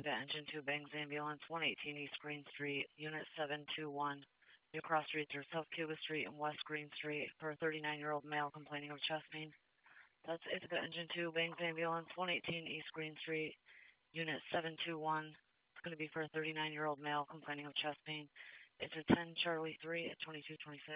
Ithaca Engine 2 Bangs Ambulance, 118 East Green Street, Unit 721, New Cross Street through South Cuba Street and West Green Street for a 39-year-old male complaining of chest pain. That's Ithaca Engine 2 Bangs Ambulance, 118 East Green Street, Unit 721. It's going to be for a 39-year-old male complaining of chest pain. It's a 10 Charlie 3 at 2226.